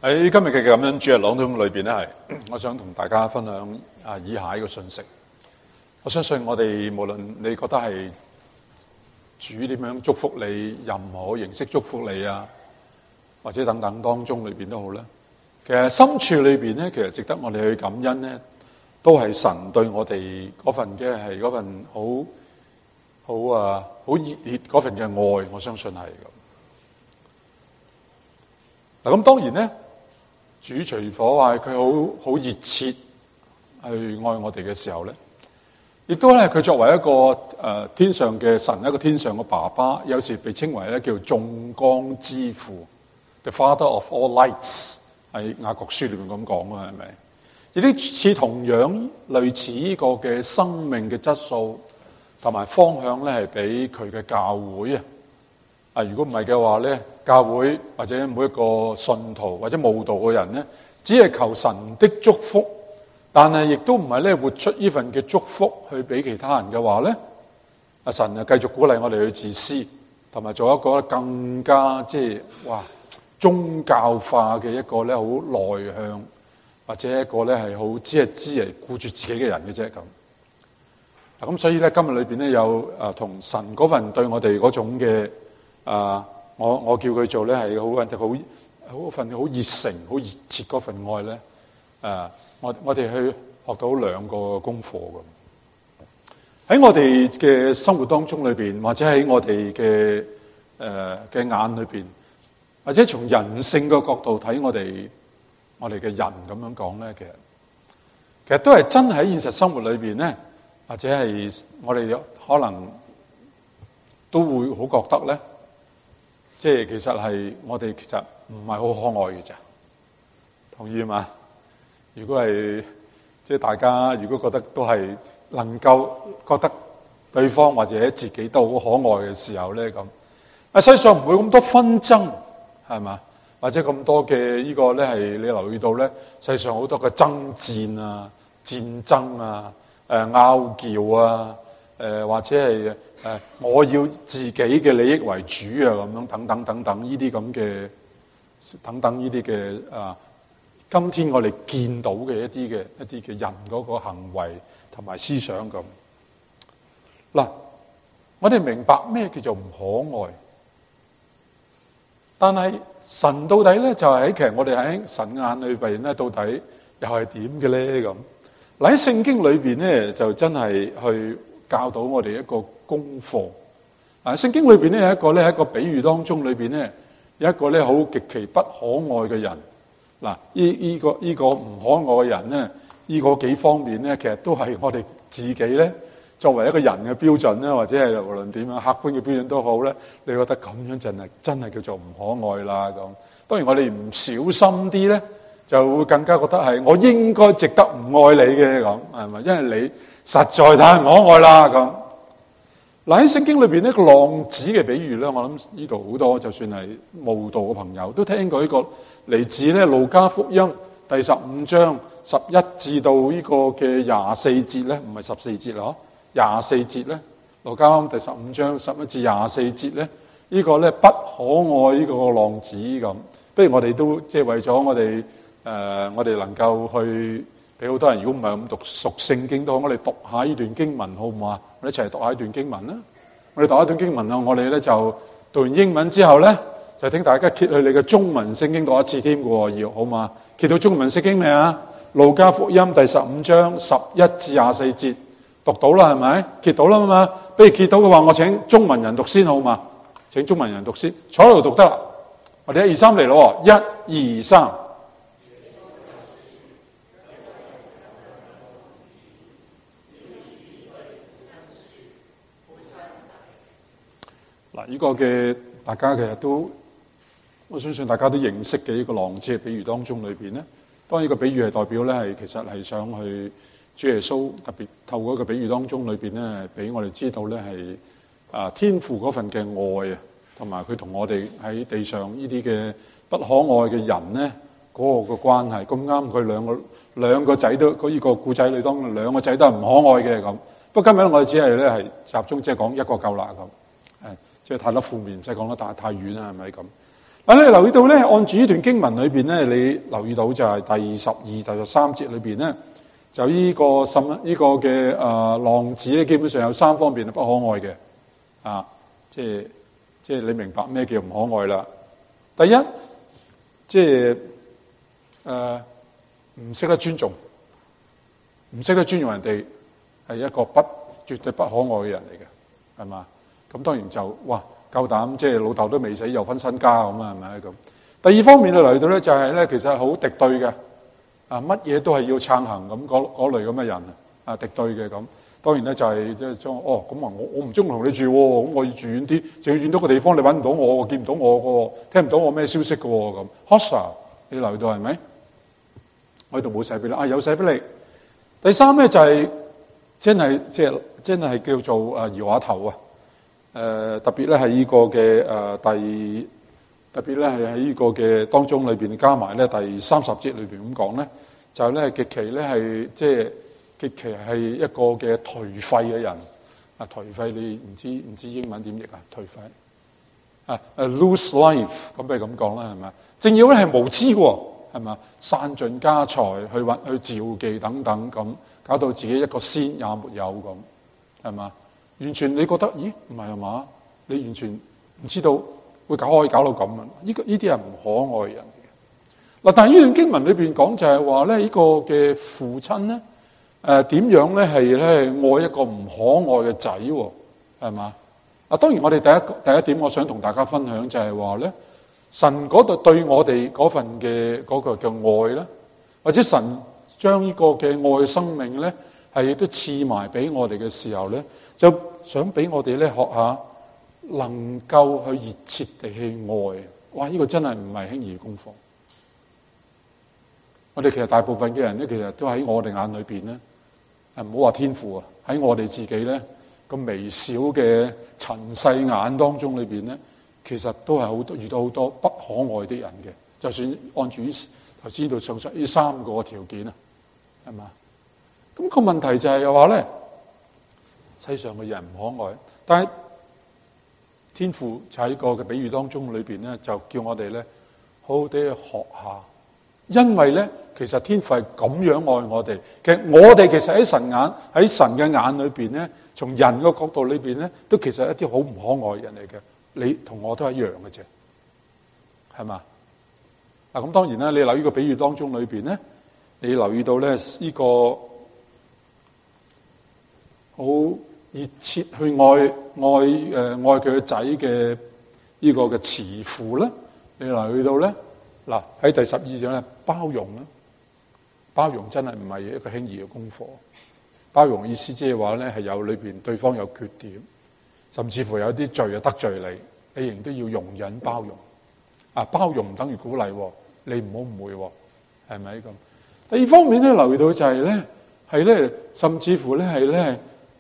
喺今日嘅感恩主日朗誦裏邊咧，我想同大家分享以下一個信息。我相信我哋無論你覺得係主點樣祝福你，任何形式祝福你啊，或者等等當中裏邊都好啦。其實深處裏邊咧，其實值得我哋去感恩咧，都係神對我哋嗰份嘅係嗰份好熱烈嗰份嘅愛，我相信係咁。嗱咁當然咧，主除咗話佢好熱切去愛我哋嘅時候咧，亦都咧佢作為一個天上嘅神，一個天上嘅爸爸，有時被稱為咧叫眾光之父 ，The Father of all lights， 喺雅各書裏面咁講啊，係咪？亦都似同樣類似呢個嘅生命嘅質素同埋方向咧，係俾佢嘅教會啊。如果唔係嘅話咧，教會或者每一個信徒或者慕道嘅人咧，只係求神的祝福，但係亦都唔係咧活出呢份嘅祝福去俾其他人嘅話咧，神就繼續鼓勵我哋去自私，同埋做一個更加宗教化嘅一個咧好內向，或者一個咧係好只係顧住自己嘅人嘅啫咁。咁所以咧今日裏邊咧有同神嗰份對我哋嗰種嘅我叫佢做咧係好份好熱誠、好熱切嗰份愛咧。我哋去學到兩個功課咁。喺我哋嘅生活當中裏邊，或者喺我哋嘅眼裏邊，或者從人性嘅角度睇我哋嘅人咁樣講咧，其實都係真喺現實生活裏邊咧，或者係我哋可能都會好覺得咧。即係其實係我哋其實唔係好可愛嘅咋，同意嘛？如果係即係大家如果覺得都係能夠覺得對方或者自己都好可愛嘅時候咧，咁世上唔會咁多紛爭係嘛？或者咁多嘅呢個咧係你留意到咧，世上好多嘅爭戰啊、戰爭啊、拗撬啊、或者係。我要自己嘅利益為主啊，咁樣等等呢啲咁嘅呢啲嘅今天我哋見到嘅一啲嘅人嗰個行為同埋思想咁。嗱，我哋明白咩叫做唔可愛，但係神到底咧就係其實我哋喺神眼裏邊咧，到底又係點嘅咧咁？嗱喺聖經裏邊咧就真係去教導我哋一個功課。聖經裏邊咧有一個咧喺一個比喻當中裏邊咧有一個咧好極其不可愛嘅人。嗱，呢個唔可愛嘅人咧，呢個幾方面咧，其實都係我哋自己咧作為一個人嘅標準咧，或者係無論點樣客觀嘅標準都好咧，你覺得咁樣真係叫做唔可愛啦咁。當然我哋唔小心啲咧，就會更加覺得係我應該值得唔愛你嘅咁，係咪？因為你實在太唔可愛啦咁。嗱喺聖經裏邊呢個浪子嘅比喻咧，我諗呢度好多就算係慕道嘅朋友都聽過呢個嚟自咧路加福音第15章11至到呢個嘅24節咧，唔係14節啦，24節咧，路加福音第15章11至24節咧，呢個咧不可愛呢個浪子咁。不如我哋都即係為咗我哋能夠去。俾好多人，如果唔係咁讀熟聖經都好，我哋讀下呢段經文好唔好啊？我哋一齊讀下呢段經文啦。我哋讀一段經文啊，我哋咧就讀完英文之後咧，就請大家揭去你嘅中文聖經讀一次添嘅喎，要好嘛？揭到中文聖經未啊？路加福音第15章11至24節讀到啦，係咪？揭到啦嘛？不如揭到嘅話，我請中文人讀先好嘛？請中文人讀先，坐喺度讀得啦。我哋1、2、3嚟咯，1、2、3。嗱，呢個嘅大家其實都，我相信大家都認識嘅呢個浪子嘅比喻當中裏邊咧，當然個比喻係代表咧係其實係想去主耶穌特別透過一個比喻當中裏邊咧，俾我哋知道咧係天父嗰份嘅愛啊，同埋佢同我哋喺地上呢啲嘅不可愛嘅人咧嗰個嘅關係。咁啱佢兩個仔都呢個故仔裏當中兩個仔都係唔可愛嘅咁。不過今日我哋只係咧係集中即係講一個夠啦咁。即係太多負面，唔使講得太遠啦，係咪咁？ 嗱，你留意到咧，按住呢段經文裏邊咧，你留意到就係第12、第13節裏邊咧，就呢個嘅浪子咧，基本上有3方面係不可愛嘅，啊，即係你明白咩叫唔可愛啦？第一，即係唔識得尊重，唔識得尊重人哋，係一個絕對不可愛嘅人嚟嘅，係嘛？咁當然就哇夠膽，即係老豆都未死又分身家咁啊，係咪咁？第二方面你嚟到咧就係咧，其實係好敵對嘅，啊乜嘢都係要撐行咁嗰類咁嘅人啊，敵對嘅咁。當然咧就係即係將咁啊，我唔中意同你住，咁我要住遠啲，就要遠到個地方你揾唔到我，見唔到我個，聽唔到我咩消息嘅咁。Hostile，你嚟到係咪？我喺度冇寫俾你，有寫俾你。第三咧就係真係叫做搖下頭啊！特別咧係呢個嘅特別咧係喺呢個嘅當中裏邊加埋咧第30節裏邊咁講咧，就係咧極其咧係即係極其係一個嘅頹廢嘅人啊！頹廢你唔知英文點譯啊？頹廢啊！lose life 咁咪咁講啦，係咪？正要咧係無知喎，係咪？散盡家財去召妓等等咁，搞到自己一個仙也沒有咁，係嘛？完全你覺得，咦？唔係嘛？你完全唔知道會可以搞到咁啊！呢啲係唔可愛人嚟嘅。嗱，但係呢段經文裏邊講就係話咧，呢個嘅父親咧，點樣咧係咧愛一個唔可愛嘅仔，係嘛？嗱，當然我哋第一點，我想同大家分享就係話咧，神嗰度對我哋嗰份嘅嗰個嘅愛咧，或者神將呢個嘅愛生命咧，係都賜埋俾我哋嘅時候咧，就想俾我哋咧學下能夠去熱切地去愛。哇！呢個真係唔係輕易嘅功課。我哋其實大部分嘅人咧，其實都喺我哋眼裏邊咧，唔好話天父啊，喺我哋自己咧咁微小嘅塵世眼當中裏邊咧，其實都係遇到好多不可愛的人嘅。就算按住頭先度上述呢3個條件啊，係嘛？咁個問題就係話咧，世上嘅人唔可愛，但係天父就喺個嘅比喻當中裏邊咧，就叫我哋咧好好地去學下，因為咧其實天父係咁樣愛我哋，其實我哋其實喺神嘅眼裏邊咧，從人嘅角度裏邊咧，都其實係一啲好唔可愛嘅人嚟嘅，你同我都係一樣嘅啫，係嘛？嗱，咁當然啦，你留意個比喻當中裏邊咧，你留意到咧呢個好熱切去愛佢個仔嘅呢個嘅慈父咧，你留意到咧，嗱喺第12章咧包容啦，包容真係唔係一個輕易嘅功課。包容意思即係話咧係有裏邊對方有缺點，甚至乎有啲罪得罪你仍然都要容忍包容。啊，包容唔等於鼓勵，你唔好誤會，係咪咁？第二方面咧留意到就係咧甚至乎咧係咧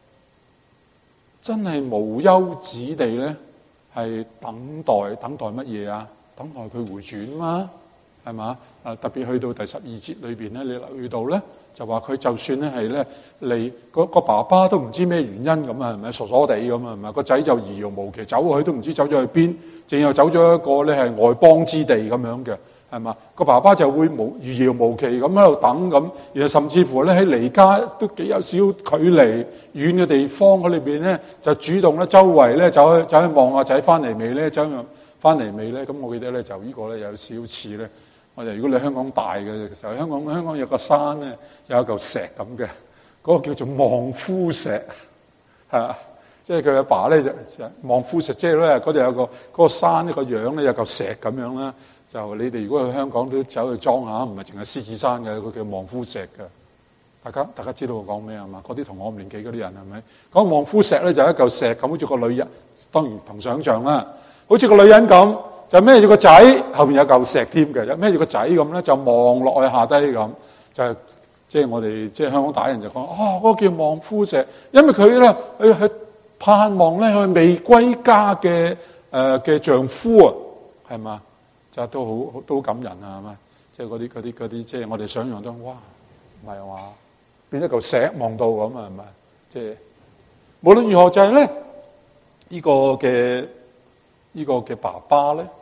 真係無休止地咧係等待乜嘢啊？等待佢回轉嘛，係嘛？特別去到第12節裏邊咧，你留意到咧就話佢就算咧係咧嚟個爸爸都唔知咩原因咁啊，係咪傻傻地咁啊？係咪個仔就遙遙無期走去都唔知走咗去邊，淨又走咗一個咧係外邦之地咁樣嘅。係嘛？個爸爸就會遙遙無期咁喺度等咁，然後甚至乎咧喺離家都幾有少距離遠嘅地方嗰裏邊咧，就主動咧周圍咧走去望阿仔翻嚟未咧，走翻嚟未咧？咁我記得咧就呢個咧有少似咧，我哋如果你香港大嘅時候，香港有個山咧有一嚿石咁嘅，嗰個叫做望夫石，係即係佢阿爸咧就望夫石，即係咧嗰度有個嗰個山呢個樣咧有嚿石咁樣啦。就你哋如果去香港都走去裝下，唔係淨係獅子山嘅，佢叫望夫石嘅。大家知道我講咩係嘛？嗰啲同我年紀嗰啲人係咪？講望夫石咧就係一嚿石咁，好似個女人，當然同想像啦，好似個女人咁，就孭住個仔，後邊有嚿石添嘅，孭住個仔咁咧就望落去下低咁，就即係我哋即係香港大人就講嗰個叫望夫石，因為佢咧去盼望咧佢未歸家嘅丈夫啊，係嘛？就都好感人啊，係嘛？即係嗰啲，即係我哋想象中，哇，唔係話變一嚿石望到咁啊，係咪？即係無論如何，就係咧呢個嘅爸爸咧，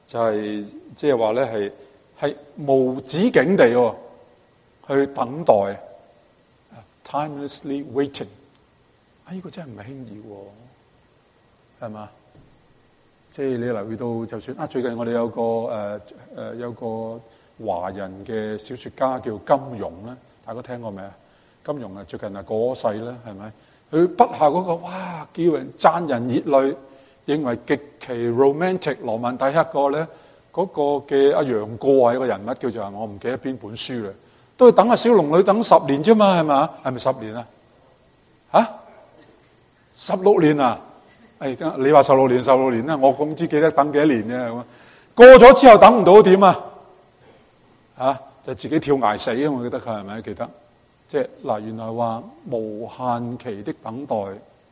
就係即係話咧係無止境地去等待 ，timelessly waiting。呢個真係唔係輕易喎，係嘛？即係你留意到，就算最近我哋有個華人嘅小說家叫金庸咧，大家聽過未啊？金庸最近過咗世啦，係咪？佢筆下嗰個哇，叫人讚人熱淚，認為極其 romantic 羅曼蒂克個咧，嗰個嘅阿楊過係一個人物叫做我唔記得邊本書啦，都要等阿小龍女等10年啫嘛，係嘛？係咪10年啊？16年啊？你話16年啦，我咁知記得等幾多年啫。過咗之後等唔到點啊？就自己跳崖死啊！我記得佢係咪記得？即係嗱，原來話無限期的等待，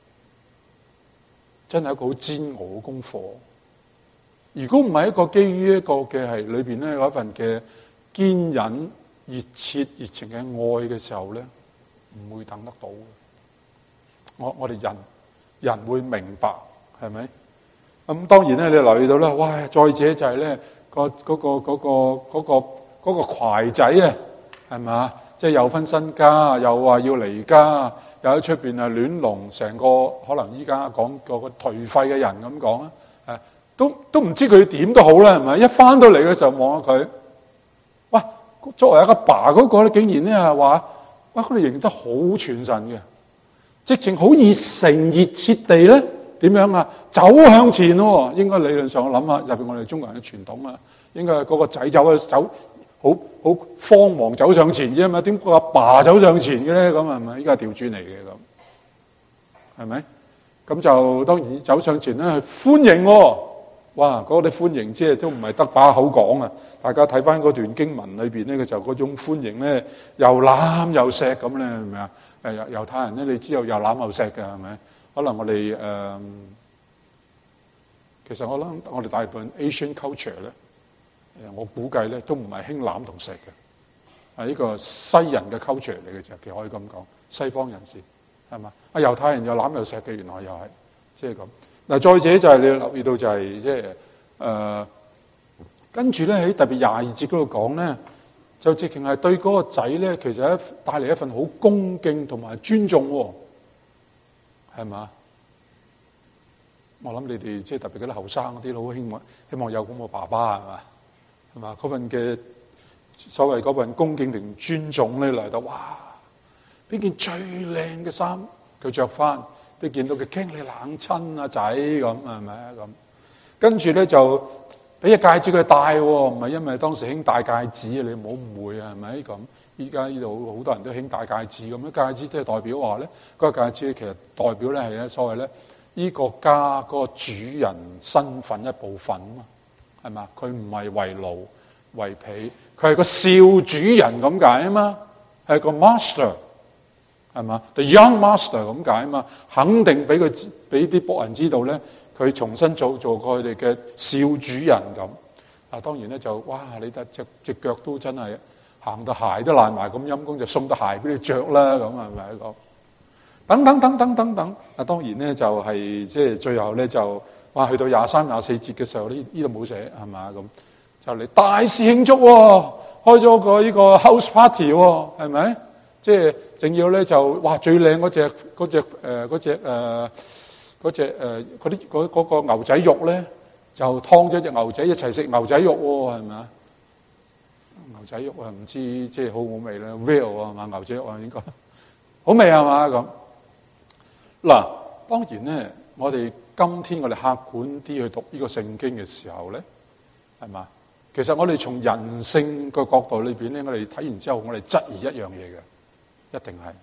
真係一個好煎熬嘅功課。如果唔係一個基於一個嘅係裏邊咧有一份嘅堅忍、熱切、熱情嘅愛嘅時候咧，唔會等得到。我哋人會明白，係咪？咁當然咧，你留意到啦，哇！再者就係咧嗰個攜仔啊，係咪？即係又分身家，又話要離家，又喺出邊亂龍，成個可能依家講個頹廢嘅人咁講啊，都唔知佢點都好啦，係咪？一翻到嚟嘅時候望下佢，哇！作為一個爸嗰個咧，竟然咧係話，哇！佢哋形容得好傳神嘅。直情好熱誠熱切地咧，點樣啊？走向前喎，應該理論上我諗下，入邊我哋中國人嘅傳統啊，應該係嗰個仔走好慌忙走上前啫嘛，點個阿爸走上前嘅咧？咁係咪？依家係調轉嚟嘅咁，係咪？咁就當然走上前咧去歡迎喎，哇！嗰啲歡迎即係都唔係得把口講啊！大家睇翻嗰段經文裏邊咧，佢就嗰種歡迎咧，又攬又錫咁咧，係咪啊？猶太人咧，你知道又攬又錫嘅係咪？可能我哋其實我諗我哋大部分 Asian culture 咧，我估計咧都唔係興攬同錫嘅，係呢個西人嘅 culture 嚟嘅啫，其實可以咁講。西方人士係嘛？猶太人又攬又錫嘅，原來又係即係咁。嗱，再者就係你留意到就係即係跟住咧喺特別22節嗰度講咧。就直情係對嗰個仔咧，其實帶嚟一份好恭敬同埋尊重喎，係嘛？我諗你哋即係特別嗰啲後生嗰啲都好希望有咁個爸爸係嘛？係嘛？嗰份嘅所謂嗰份恭敬同尊重咧嚟到，哇！邊件最靚嘅衫佢着翻，你見到佢傾你冷親啊仔咁係咪啊咁？跟住咧就。俾隻戒指佢戴喎，唔係因為當時興戴戒指啊！你唔好誤會啊，係咪咁？依家呢度好多人都興戴戒指咁樣，戒指即係代表話咧，嗰個戒指其實代表咧係咧所謂咧呢個家嗰個主人身份一部分啊嘛，係嘛？佢唔係為奴為婢，佢係個少主人咁解啊嘛，係個 master 係嘛 ？The young master 咁解啊嘛，肯定俾啲僕人知道咧。佢重新做過佢哋嘅少主人咁，當然咧就哇！你睇隻腳都真係行到鞋都爛埋，咁陰公就送對鞋俾你着啦，咁係咪咁？等，當然咧就係即係最後咧就哇！去到23、24節嘅時候，呢度冇寫係嘛咁，就嚟大肆慶祝喎，開咗個呢個 house party 喎，係咪？即係仲要咧就哇最靚嗰隻嗰個牛仔肉咧，就劏咗隻牛仔一齊食牛仔肉喎，係咪啊？牛仔肉啊，唔知即係好唔好味咧 ？Real 啊嘛，牛仔肉啊應該好味係嘛咁。嗱，當然咧，我哋今天我哋客觀啲去讀呢個聖經嘅時候咧，係嘛？其實我哋從人性個角度裏邊咧，我哋睇完之後，我哋質疑一樣嘢嘅，一定係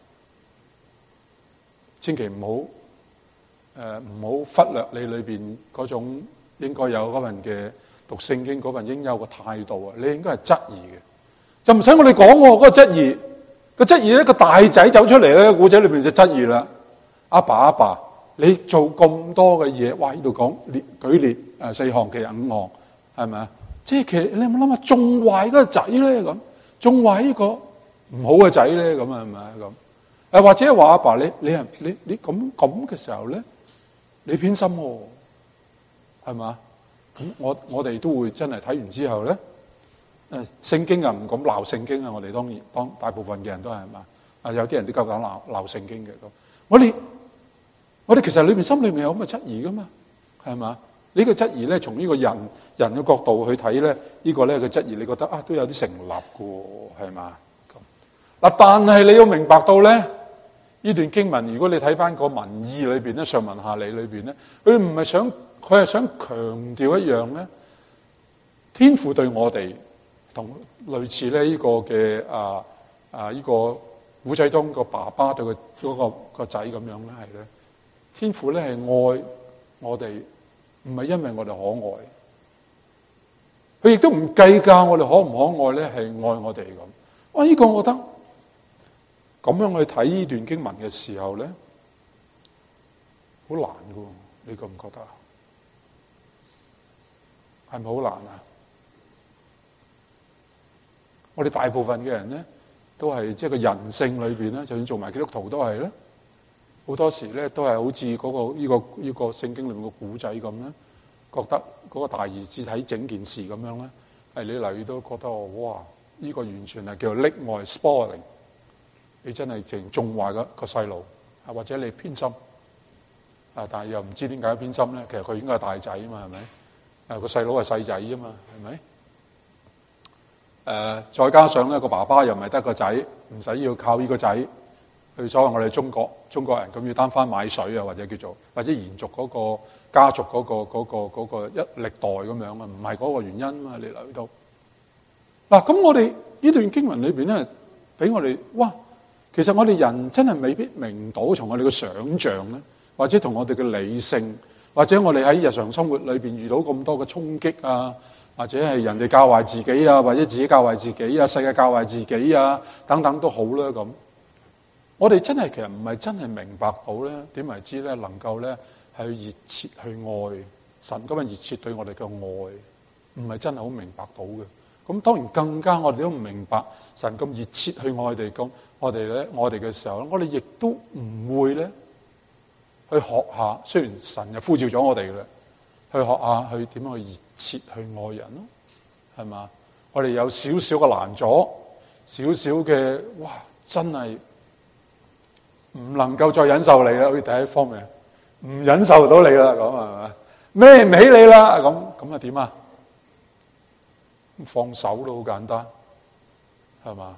千祈唔好。唔好忽略你裏邊嗰種應該有嗰份嘅讀聖經嗰份應有嘅態度啊！你應該係質疑嘅，就唔使我哋講喎。嗰個質疑，個質疑一個大仔走出嚟咧，古仔裏邊就質疑啦。阿爸，你做咁多嘅嘢，哇！呢度講舉列4項其實5項，係咪啊？即係其實你有冇諗下，縱壞嗰個仔咧咁，縱壞呢個唔好嘅仔咧咁啊？係咪啊咁？或者話阿爸，你咁嘅時候咧？你偏心喎，係嘛？ 咁我哋都會真係睇完之後咧，聖經啊唔敢鬧聖經啊，我哋當然大部分嘅人都係嘛，有啲人都夠膽鬧聖經嘅咁。我哋其實裏面心裏面有咁嘅質疑噶嘛，係嘛？呢個質疑咧，從呢個人嘅角度去睇咧，呢個咧嘅質疑，你覺得都有啲成立嘅喎，係嘛？嗱，但係你要明白到咧，呢段經文，如果你睇翻個文意裏邊咧，上文下理裏邊咧，佢係想強調一樣咧，天父對我哋同類似咧呢個嘅呢個古仔當個爸爸對個仔咁樣咧，係咧，天父咧係愛我哋，唔係因為我哋可愛，佢亦都唔計較我哋可唔可愛咧，係愛我哋咁。呢個我覺得咁樣去睇呢段經文嘅時候咧，好難噶，你覺唔覺得啊？係咪好難啊？我哋大部分嘅人咧，都係即係個人性裏邊咧，就算做埋基督徒都係咧，好多時咧都係好似呢個聖經裏面個古仔咁咧，覺得嗰個大兒子睇整件事咁樣咧，係你留意都覺得哇，呢個完全係叫做溺愛 spoiling， 你真係淨縱壞個細路，或者你偏心，但係又唔知點解偏心咧？其實佢應該係大仔啊嘛，係咪？個細佬係細仔啊嘛，係咪？再加上咧個爸爸又唔係得個仔，唔使要靠呢個仔去，所謂我哋中國人咁要擔翻買水啊，或者延續嗰個家族嗰個一歷代咁樣啊，唔係嗰個原因啊嘛，你留意到嗱，咁我哋呢段經文裏邊咧，俾我哋哇，其實我哋人真係未必明到，從我哋嘅想像咧，或者同我哋嘅理性，或者我哋喺日常生活裏邊遇到咁多嘅衝擊啊。或者係人哋教壞自己啊，或者自己教壞自己啊，世界教壞自己啊，等等都好啦咁。我哋真係其實唔係真係明白到咧，點為之咧能夠咧係熱切去愛神咁樣熱切對我哋嘅愛，唔係真係好明白到嘅。咁當然更加我哋都唔明白神咁熱切去愛我哋咁，我哋嘅時候咧，我哋亦都唔會咧去學下。雖然神就呼召咗我哋嘅。去學下去點樣去熱切去愛人咯，係嘛？我哋有少少嘅難阻，少少嘅哇，真係唔能夠再忍受你啦。好似第一方面，唔忍受到你啦，咁係嘛？孭唔起你啦，咁啊點啊？放手都好簡單，係嘛？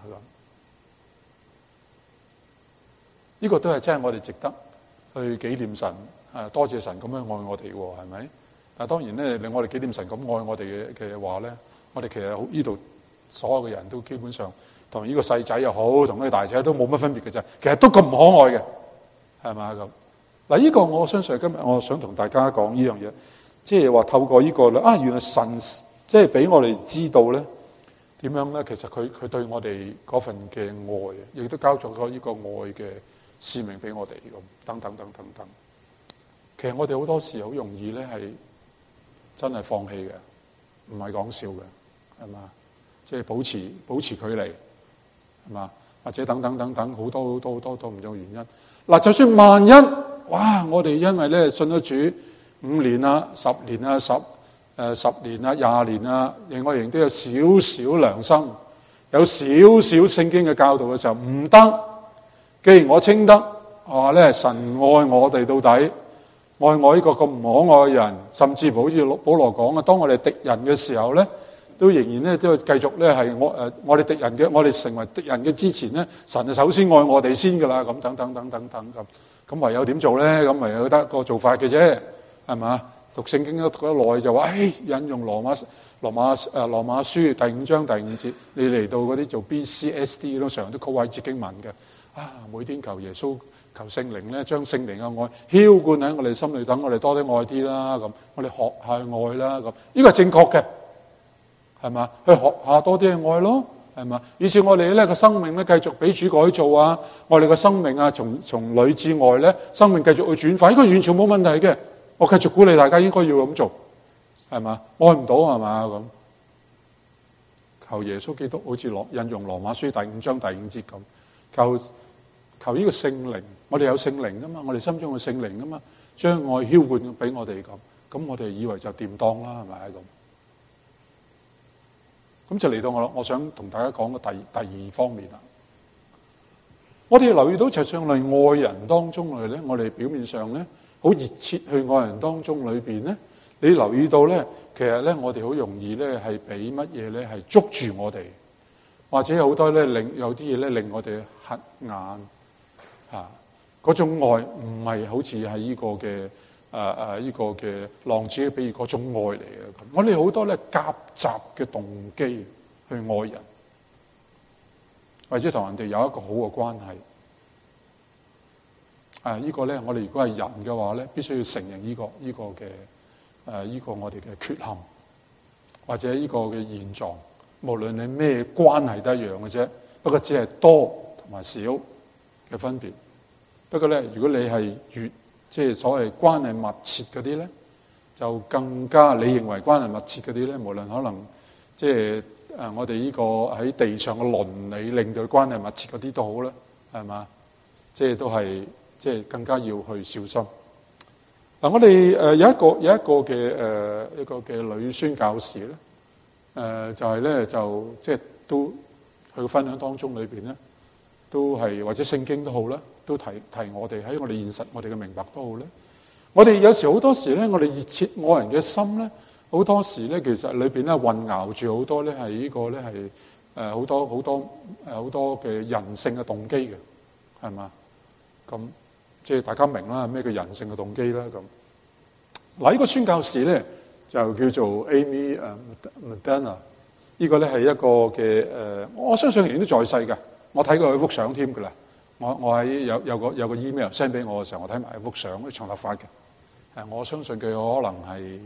呢個都係真係我哋值得去紀念神，多謝神咁樣愛我哋，係咪？但當然咧，令我哋紀念神咁愛我哋嘅話咧，我哋其實呢度所有嘅人都基本上同呢個細仔又好，同呢個大仔都冇乜分別嘅啫。其實都咁唔可愛嘅，係咪咁？嗱，呢個我相信今日我想同大家講呢樣嘢，即係話透過呢個咧，原來神即係俾我哋知道咧點樣咧，其實佢對我哋嗰份嘅愛，亦都交咗呢個愛嘅使命俾我哋咁，等等等等等。其實我哋好多時好容易咧係。真係放棄嘅，唔係講笑嘅，係嘛？即係保持距離，係嘛？或者等等等等好多唔同嘅原因。嗱，就算萬一，哇！我哋因為咧信咗主5年啊、10年啊、10年啊、20年啊，我仍都有少少良心，有少少聖經嘅教導嘅時候，唔得。既然我稱得話咧，神愛我哋到底。愛我呢個咁唔可愛嘅人，甚至乎好似保羅講啊，當我哋敵人嘅時候咧，都仍然咧都繼續咧係我哋敵人嘅，我哋成為敵人嘅之前咧，神就首先愛我哋先噶啦，咁等等等等等咁唯有點做咧？咁唯有得個做法嘅啫，係嘛？讀聖經都讀得耐就話，引用羅馬書第5章第5節，你嚟到嗰啲做 BCSD 都常都高位接經文嘅，每天求耶穌。求聖靈咧，將聖靈嘅愛澆灌喺我哋心裏，等我哋多啲愛啲啦。咁我哋學下愛啦。咁呢個係正確嘅，係嘛？去學下多啲嘅愛咯，係嘛？以至我哋咧個生命咧繼續俾主改造啊！我哋個生命啊，從裏至外咧，生命繼續去轉化，呢個完全冇問題嘅。我繼續鼓勵大家應該要咁做，係嘛？愛唔到係嘛咁？求耶穌基督好似引用羅馬書第5章第5節咁，求呢個聖靈，我哋有聖靈噶嘛，我哋心中有聖靈噶嘛，將愛澆灌俾我哋咁， 咁我哋以為就掂當啦，係咪咁就嚟到我想同大家講嘅第二方面啦。我哋留意到，就算我哋愛人當中裏咧，我哋表面上咧好熱切去愛人當中裏邊咧，你留意到咧，其實咧我哋好容易咧係俾乜嘢咧係捉住我哋，或者有好多咧有啲嘢咧令我哋黑眼啊。嗰種愛唔係好似係呢個嘅呢個嘅浪子嘅比喻嗰種愛嚟嘅。我哋好多咧夾雜嘅動機去愛人，或者同人哋有一個好嘅關係。呢個咧，我哋如果係人嘅話咧，必須要承認呢個嘅呢個我哋嘅缺陷，或者呢個嘅現狀。無論你咩關係都一樣嘅啫，不過只係多同埋少嘅分別。不過咧，如果你係越即係所謂關係密切嗰啲咧，就更加你認為關係密切嗰啲咧，無論可能即係我哋呢個喺地上嘅倫理令到關係密切嗰啲都好啦，係嘛？即係都係即係更加要去小心。嗱，我哋有一個嘅女宣教士咧，就係咧就即係都佢分享當中裏邊咧，都係或者聖經都好啦。都提我哋喺我哋現實，我哋嘅明白都好咧。我哋有時好多時咧，我哋熱切愛人嘅心咧，好多時咧，其實裏邊咧混淆住好多咧係呢個咧係好多嘅人性嘅動機嘅，係嘛？咁即係大家明啦，咩叫人性嘅動機啦？咁嗱，呢個宣教士咧就叫做 Amy Madonna， 呢個咧係一個嘅我相信仍然都在世嘅，我睇過佢幅相添㗎啦。我喺有個 email send 俾我嘅時候，我睇埋一幅相，啲長頭髮嘅。我相信佢可能係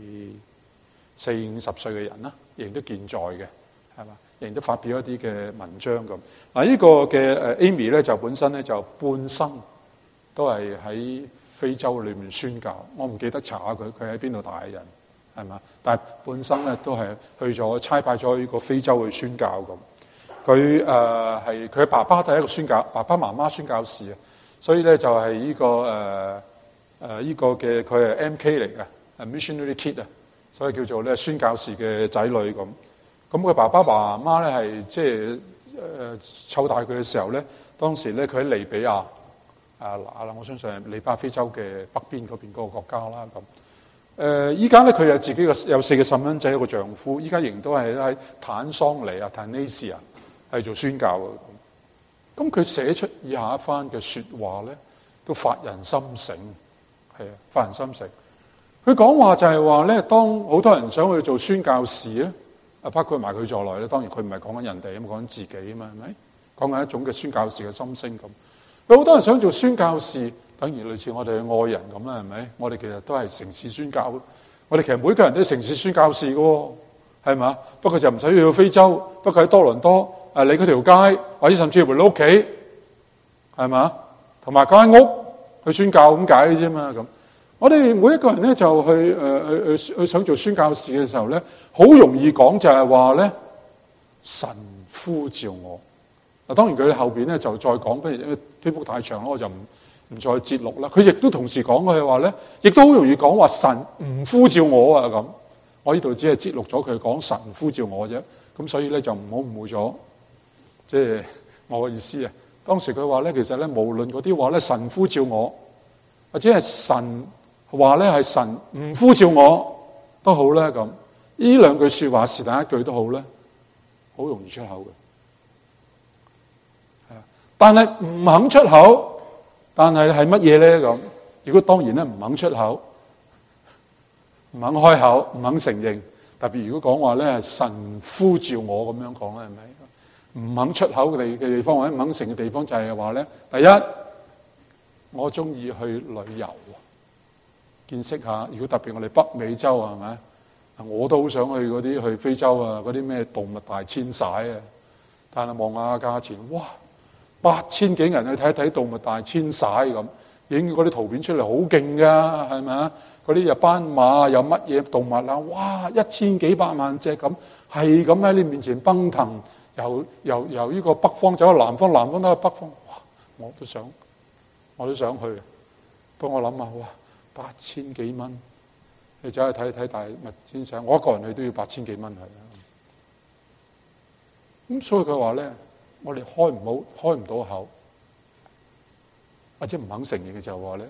40-50歲嘅人啦，仍然都健在嘅，係嘛？仍然都發表一啲嘅文章咁。嗱，呢個嘅Amy 咧就本身咧就半生都係喺非洲裏面宣教。我唔記得查下佢喺邊度大嘅人，係嘛？但係半生咧都係去咗差派咗呢個非洲去宣教咁。佢係佢爸爸都係一個宣教，爸爸媽媽宣教士啊，所以咧就係呢個呢個嘅佢係 MK 嚟嘅，missionary kid 啊，所以叫做咧宣教士嘅仔女咁。咁佢爸爸媽媽咧係即係湊大佢嘅時候咧，當時咧佢喺利比亞我相信係利巴非洲嘅北邊嗰邊嗰個國家啦咁。依家咧佢有自己有4個細蚊仔，一個丈夫，依家仍都係喺坦桑尼亞 Tanzania 係做宣教嘅。咁佢寫出以下一番嘅說話咧，都發人心醒，係啊，發人心醒。佢講話就係話咧，當好多人想去做宣教士咧，包括埋佢在內咧，當然佢唔係講緊人哋，咁講緊自己啊嘛，係咪？講緊一種嘅宣教士嘅心聲咁。有好多人想做宣教士，等於類似我哋嘅愛人咁啦，係咪？我哋其實都係城市宣教，我哋其實每個人都係城市宣教士嘅，係嘛？不過就唔使去到非洲，不過喺多倫多你嗰條街，或者甚至乎你屋企，係嘛？同埋間屋去宣教咁解嘅啫嘛。咁我哋每一個人咧就去想做宣教士嘅時候咧，好容易講就係話咧，神呼召我。嗱，當然佢後邊咧就再講，不如因為篇幅太長啦，我就唔再節錄啦。佢亦都同時講佢話咧，亦都好容易講話神唔呼召我啊咁。我呢度只係節錄咗佢講神呼召我啫。咁所以咧就唔好誤會咗，即係我嘅意思啊。當時佢話咧，其實咧無論嗰啲話咧神呼召我，或者係神話咧係神唔呼召我都好咧咁。呢兩句說話是但一句都好咧，好容易出口嘅。但係唔肯出口，但係係乜嘢咧咁？如果當然咧唔肯出口，唔肯開口，唔肯承認，特別如果講話咧係神呼召我咁樣講咧，係咪？唔肯出口嘅地方或者唔肯承認嘅地方就係話咧，第一，我中意去旅遊，見識下。如果特別我哋北美洲係咪？我都好想去嗰啲去非洲啊，嗰啲咩動物大遷徙啊，但係望下價錢，哇！8000幾人去睇睇動物大遷徙咁，影嗰啲圖片出嚟好勁噶，係咪啊？嗰啲又斑馬，又乜嘢動物啊？哇！1000幾百萬隻咁，係咁喺你面前奔騰，由呢個北方走到南方，南方走到北方，哇！我都想去。不過我諗下，哇！8000幾蚊你走去睇大麥先生，我一個人去都要8000幾蚊去啦。咁所以佢話咧，我哋開唔到口，或者唔肯承認嘅就係話咧，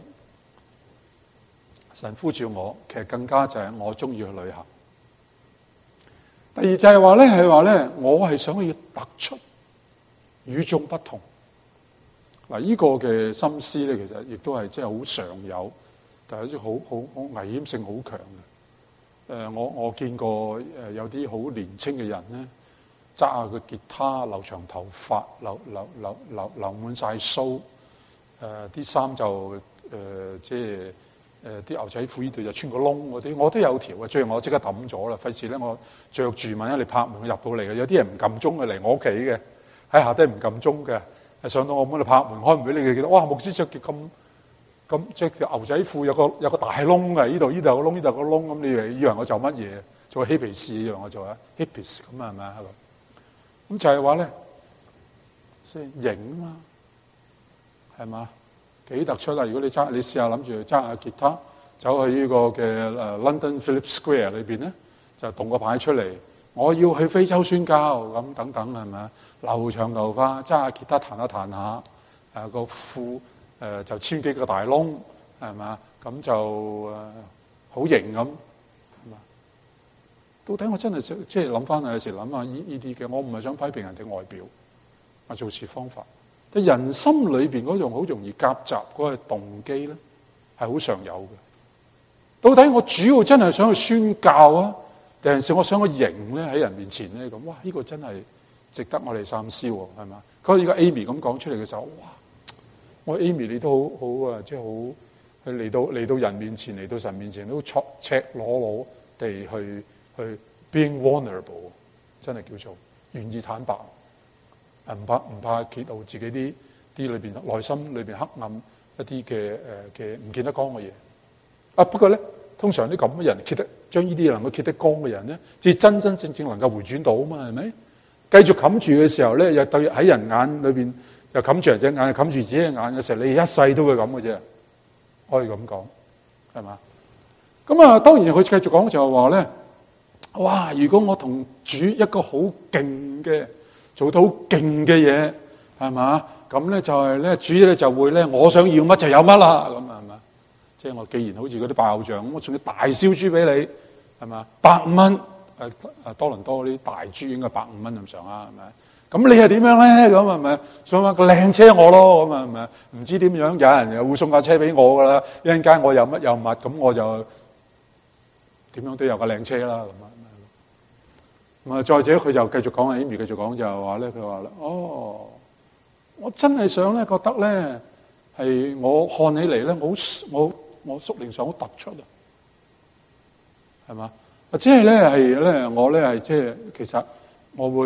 神呼召我，其實更加就係我中意去旅行。第二就係話咧，我係想要突出與眾不同。嗱，呢個嘅心思咧，其實亦都係即係好常有，但係啲好危險性好強嘅。我見過有啲好年青嘅人咧，揸下個吉他，留長頭髮，留滿晒鬚，啲衫就即係啲牛仔褲呢度就穿個窿嗰啲，我都有條嘅，最後我即刻抌咗啦，費事咧我着住萬一你拍門入到嚟嘅，有啲人唔撳鐘嘅嚟我屋企嘅，喺下低唔撳鐘嘅。上到我門度拍門開唔俾你嘅，記得哇！牧師着件咁即係條牛仔褲有個大窿嘅，呢度有個窿，呢度有個窿，咁你以為我做乜嘢？做嬉皮士，以為我做啊 hippies 咁啊？係咪啊？咁就係話咧，先型啊嘛，係嘛？幾突出啊！如果你試下諗住揸下吉他，走去呢個嘅London Philip Square 裏邊咧，就動個牌出嚟。我要去非洲宣教咁等等係咪啊？留長頭髮，揸下吉他彈下，個褲就穿幾個大窿係咪啊？咁就好型咁係嘛？到底我真係想即係諗翻有時諗下呢啲嘅，我唔係想批評人哋外表，我做事方法。但人心裏邊嗰種好容易夾雜嗰個動機咧，係好常有嘅。到底我主要真係想去宣教啊？有陣時我想個型咧喺人面前咧咁，哇！呢個真係值得我哋三思喎，係嘛？佢呢個 Amy 咁講出嚟嘅時候，哇！我 Amy 你都好啊，即係好去嚟到人面前，嚟到神面前都赤裸裸地去 being vulnerable， 真係叫做願意坦白，唔怕揭露自己啲裏邊內心裏邊黑暗一啲嘅唔見得光嘅嘢。啊，不過咧。通常啲咁嘅人將呢啲嘢能夠揭得光嘅人咧，至真正能夠回轉到啊嘛，係咪？繼續冚住嘅時候咧，又對喺人眼裏邊又冚住人隻眼，又冚住自己嘅眼嘅時候，你一世都會咁嘅啫，可以咁講，係嘛？咁啊，當然佢繼續講就係話咧，哇！如果我同主一個好勁嘅，做到好勁嘅嘢，係嘛？咁咧就係咧，主咧就會咧，我想要乜就有乜啦，咁啊。即係我既然好似嗰啲爆仗，我仲要大燒豬俾你，係嘛？150蚊，多倫多嗰啲大豬應該150蚊咁上下，係咪？咁你係點樣咧？咁係咪送翻個靚車我咯？咁係咪？唔知點樣，有人又會送架車俾我噶啦。一陣間我又乜又物，咁我就點樣都有個靚車啦。咁啊，再者佢就繼續講，Amy 繼續講就係話咧，佢話啦，我真係想咧，覺得咧係我看起嚟咧，我屬靈上好突出啊，係嘛？即係咧係咧，我咧係即係其實我會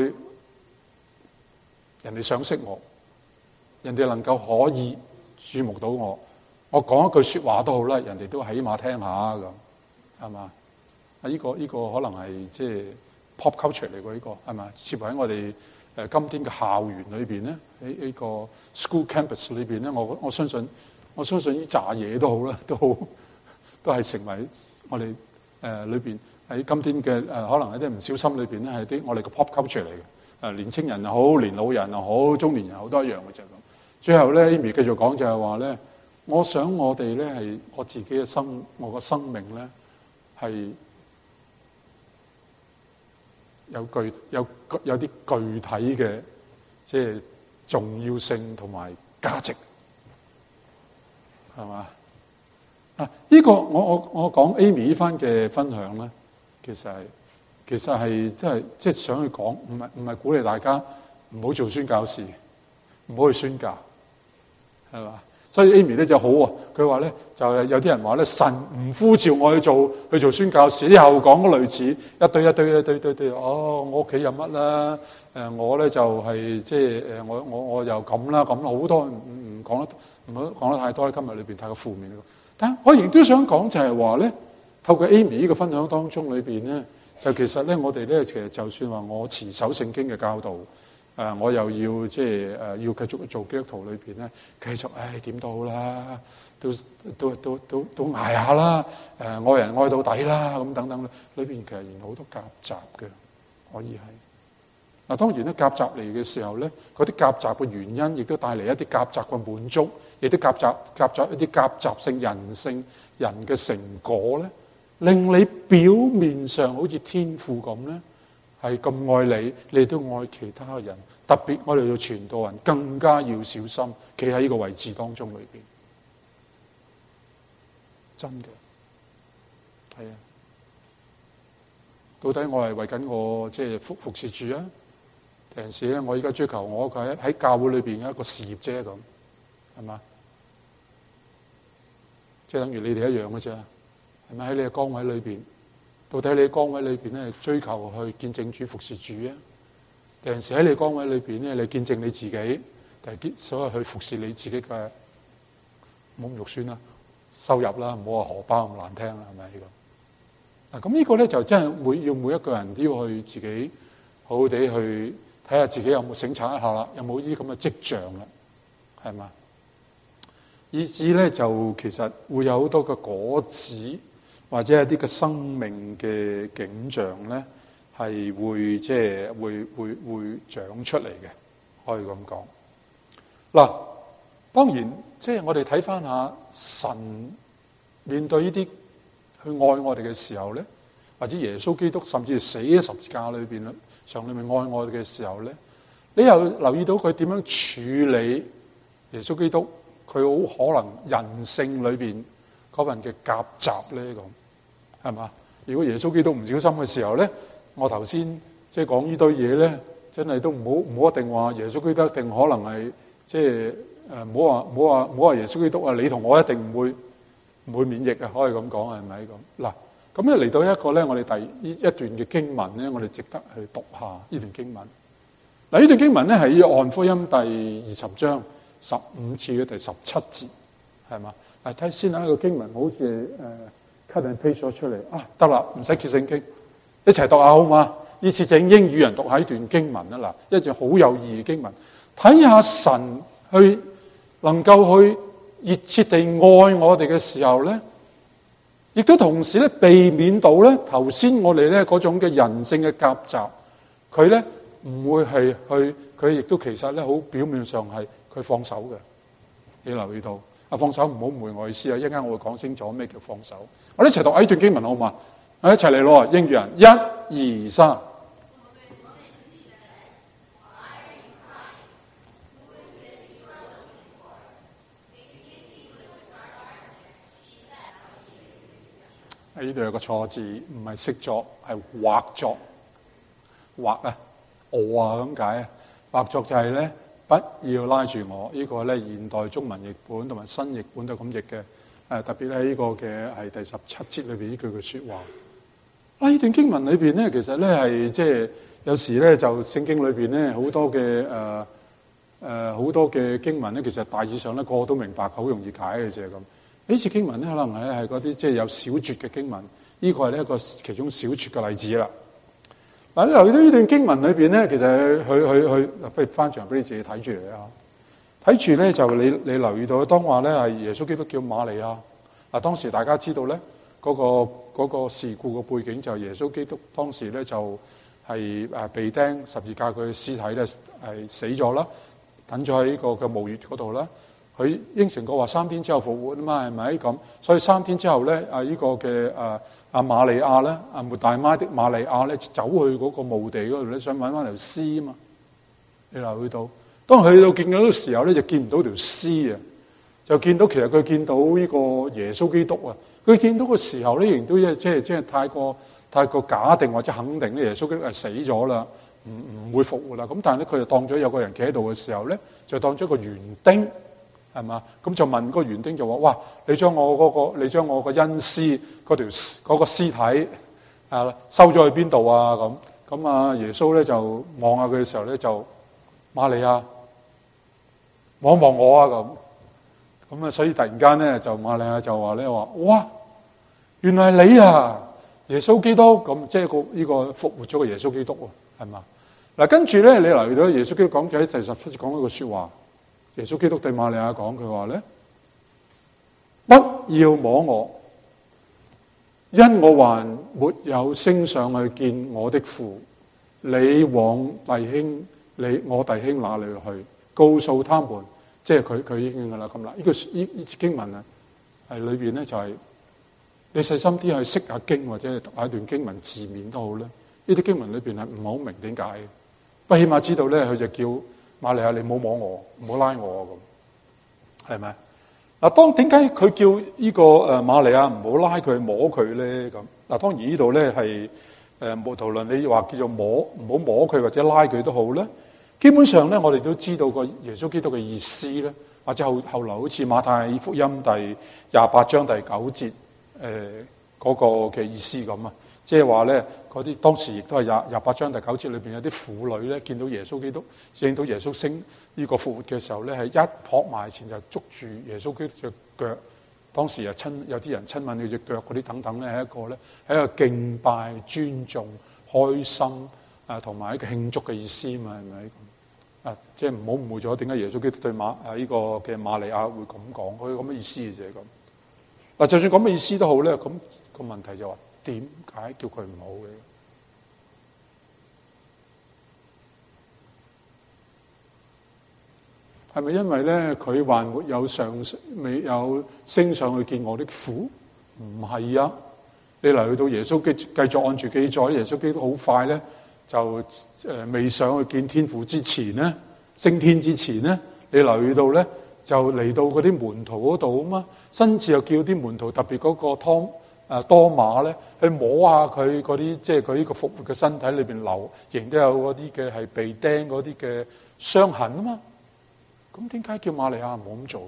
人哋賞識我，人哋能夠可以注目到我，我講一句說話都好啦，人哋都起碼聽下咁，係嘛？啊，呢個可能係即係 pop culture 嚟嘅呢個係嘛？設喺我哋今天嘅校園裏邊咧，喺呢個 school campus 裏邊咧，我相信呢扎嘢都好啦，都係成為我哋裏邊喺今天嘅可能喺啲唔小心裏邊咧，係啲我哋嘅 pop culture 嚟嘅。年青人又好，年老人又好，中年人好，都一樣嘅啫咁。最後咧 ，Amy 繼續講就係話咧，我想我哋咧係我自己嘅我個生命咧係有啲具體嘅即係重要性同埋價值。係嘛？啊！呢個我講 Amy 呢番嘅分享咧，其實係即係想去講，唔係鼓勵大家唔好做宣教士，唔好去宣教，係嘛？所以 Amy 咧就好啊，佢話咧就係有啲人話咧，神唔呼召我去做宣教士，之後講個類似一堆，我屋企有乜啦？我咧就係即係我又咁啦，好多唔講得太多，今日裏邊太過負面。但我亦都想講就係話咧，透過 Amy 呢個分享當中裏邊咧，就其實咧我哋咧其實就算話我持守聖經嘅教導，我又要即係要繼續做基督徒裏邊咧，繼續點都好啦， 都捱下啦，愛人愛到底啦，咁等等。裏邊其實原來好多夾雜嘅，可以係。嗱，當然咧，夾雜嚟嘅時候咧，嗰啲夾雜嘅原因，亦都帶嚟一啲夾雜嘅滿足，亦都夾雜一啲夾雜性人嘅成果咧，令你表面上好似天父咁咧，係咁愛你都愛其他人。特別我哋做傳道人，更加要小心，企喺呢個位置當中裏邊，真嘅係啊！到底我係為緊我即係服侍主啊？有陣時咧，我而家追求我喺教會裏邊嘅一個事業啫，咁係嘛？即係等於你哋一樣嘅啫，係咪？喺你嘅崗位裏邊，到底你嘅崗位裏邊咧，追求去見證主、服侍主啊？有陣時喺你嘅崗位裏邊咧，你見證你自己，定係所謂去服侍你自己嘅，唔好咁肉酸啦，收入啦，唔好話荷包咁難聽啦，係咪呢個？嗱，咁呢個咧就真係每一個人都要去自己好好地去睇下自己有冇省察一下啦，有冇呢啲咁嘅跡象啦，係嘛？以至咧就其實會有好多嘅果子，或者一啲嘅生命嘅景象咧，係會即係會長出嚟嘅，可以咁講。嗱，當然即係我哋睇翻下神面對呢啲去愛我哋嘅時候咧，或者耶穌基督甚至係死喺十字架裏邊上裏面愛我哋嘅時候咧，你又留意到佢點樣處理耶穌基督？佢好可能人性裏邊嗰份嘅夾雜咧，咁係嘛？如果耶穌基督唔小心嘅時候咧，我頭先即係講呢堆嘢咧，真係都唔好一定話耶穌基督一定可能係即係唔好話耶穌基督啊，你同我一定唔會免疫啊，可以咁講係咪咁？嗱，咁咧嚟到一個咧，我哋第一段嘅經文咧，我哋值得去讀下呢段經文。嗱，呢段經文咧係約翰福音第20章15次嘅第17節，係嘛？嗱，睇先啦，個經文好似cut and paste咗出嚟啊，得啦，唔使揭聖經，一齊讀下好嘛？呢次正英語人讀下呢段經文啊，嗱，一段好有意義嘅經文，睇下神去能夠去熱切地愛我哋嘅時候咧，亦都同時咧避免到咧頭先我哋咧嗰種嘅人性嘅夾雜，佢咧唔會係去，佢亦都其實咧好表面上係佢放手嘅。你留意到啊，放手唔好誤會我意思啊，一陣間我會講清楚咩叫放手。我哋一齊讀呢段經文好嘛？我哋一齊嚟咯，英語人1、2、3。呢度有個錯字，唔係識作，係畫作，畫啊，我啊咁解啊。畫作就係咧，不要拉住我。呢個咧現代中文譯本同埋新譯本都咁譯嘅。特別喺呢個嘅係第17節裏邊呢句嘅説話。呢段經文裏邊咧，其實咧係即係有時咧就聖經裏邊咧好多嘅好多嘅經文咧，其實大致上咧個個都明白，好容易解嘅啫咁。呢次經文咧，可能係嗰啲即係有小節嘅經文，呢個係呢一個其中小節嘅例子啦。嗱，你留意到呢段經文裏邊咧，其實佢不如翻場俾你自己睇住嚟啊！睇住咧就你留意到，當話咧係耶穌基督叫瑪利亞。嗱，當時大家知道咧嗰個事故嘅背景就係耶穌基督當時咧就係被釘十字架，佢嘅屍體咧係死咗啦，等咗喺呢個嘅墓穴嗰度啦。佢應承過話3天之後復活啊嘛，係咪咁？所以3天之後咧，呢個嘅阿瑪利亞咧，抹大媽的瑪利亞咧，走去嗰個墓地嗰度咧，想揾翻條屍啊嘛。你留意到，當去到見到嘅時候咧，就見唔到條屍啊，就見到其實佢見到呢個耶穌基督啊。佢見到嘅時候咧，仍然都即係太過假定或者肯定咧，耶穌基督係死咗啦，唔會復活啦。咁但係咧，佢就當咗有個人企喺度嘅時候咧，就當咗個園丁。係嘛？咁就問個園丁就話：哇！你將我個恩師嗰個屍體收咗去邊度啊？咁啊，耶穌咧就望下佢嘅時候咧，就瑪利亞望一望我啊咁啊，所以突然間咧就瑪利亞就話咧話：哇！原來係你啊，耶穌基督咁，即係呢個復活咗嘅耶穌基督喎，係嘛？嗱，跟住咧你留意到耶穌基督講咗喺第17節講咗個説話。耶穌基督對瑪利亞講，佢話咧： 不要摸我，因我還沒有升上去見我的父。你往我弟兄那裏去，告訴他們，即係佢已經噶啦咁啦。呢節經文啊，係裏邊咧就係、是、你細心啲去識下經或者讀下一段經文字面都好咧。呢啲經文裏邊係唔係好明點解嘅？不過起碼知道咧，佢就叫瑪利亞你唔好摸我，唔好拉我咁，係咪？嗱，當點解佢叫呢個瑪利亞唔好拉佢摸佢咧？咁嗱，當然呢度咧係無圖論，你話叫做摸唔好摸佢或者拉佢都好咧。基本上咧，我哋都知道個耶穌基督嘅意思咧，或者後來好似馬太福音第28章第9節嗰個嘅意思咁啊，即係話咧嗰啲當時亦都係28章第9節裏邊有啲婦女咧見到耶穌基督，見到耶穌升呢個復活嘅時候咧，係一撲埋前就捉住耶穌基督隻腳，當時有啲人親吻佢隻腳嗰啲等等咧，係一個敬拜、尊重、開心同埋一個慶祝嘅意思嘛，係咪？即係唔好誤會咗點解耶穌基督對呢個嘅瑪利亞會咁講，佢咁嘅意思嘅啫咁。嗱，就算咁嘅意思都好咧，咁個問題就話點解叫佢唔好嘅？係咪因為咧佢還未有升上去見我的父？唔係啊！你嚟去到耶穌繼續按住記載，耶穌基督好快咧就未上去見天父之前咧，升天之前咧，你嚟到咧就嚟到嗰啲門徒嗰度啊嘛，甚至又叫啲門徒特別嗰個多馬咧去摸下佢嗰啲，即係佢呢個復活嘅身體裏邊仍然都有嗰啲嘅係被釘嗰啲嘅傷痕啊嘛。咁點解叫瑪利亞唔好咁做？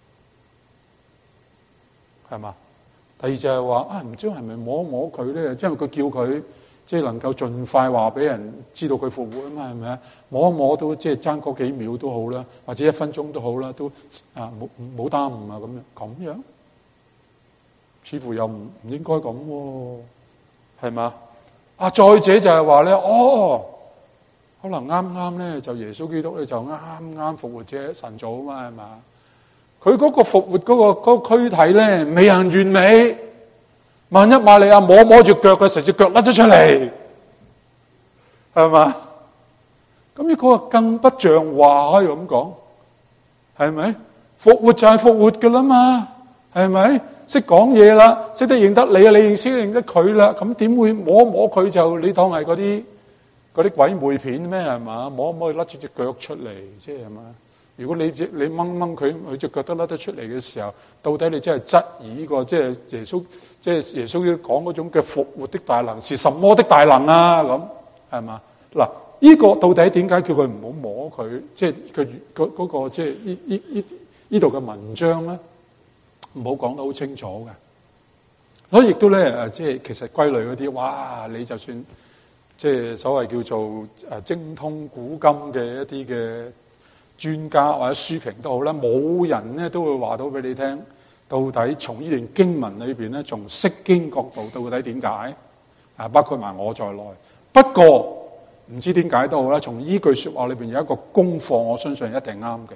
係嘛？第二就係話唔知係咪摸一摸佢咧？因為佢叫佢即係能夠盡快話俾人知道佢復活啊嘛，係咪啊？摸一摸都即係爭嗰幾秒都好啦，或者1分鐘都好啦，都冇耽誤啊咁樣，似乎又唔應該咁喎，係嘛？再者就係話咧，可能啱啱咧就耶穌基督咧就啱啱復活者神造啊嘛，係嘛？佢嗰個復活嗰個軀體咧未行完美，萬一瑪利亞摸住腳嘅時候，隻腳甩咗出嚟，係嘛？咁呢個更不像話，可以咁講，係咪？復活就係復活噶啦嘛，係咪？識講嘢啦，識得認得你啊，你認得佢啦，咁點會摸一摸佢就你當係嗰啲鬼魅片咩？係嘛？摸一摸佢甩住隻腳出嚟，即係嘛？如果你掹佢隻腳都甩得出嚟嘅時候，到底你真係質疑呢個即係耶穌要講嗰種嘅復活的大能是什麼的大能啊？咁係嘛？嗱，呢個到底點解叫佢唔好摸佢？即係佢嗰個即係呢度嘅文章咧，唔好講得好清楚嘅。所以亦都咧即係其實歸類嗰啲，哇！你就算即係所謂叫做精通古今嘅一啲嘅專家或者書評都好啦，冇人咧都會話到俾你聽，到底從呢段經文裏邊咧，從釋經角度到底點解？包括埋我在內。不過唔知點解都好啦，從呢句說話裏邊有一個功課，我相信一定啱嘅。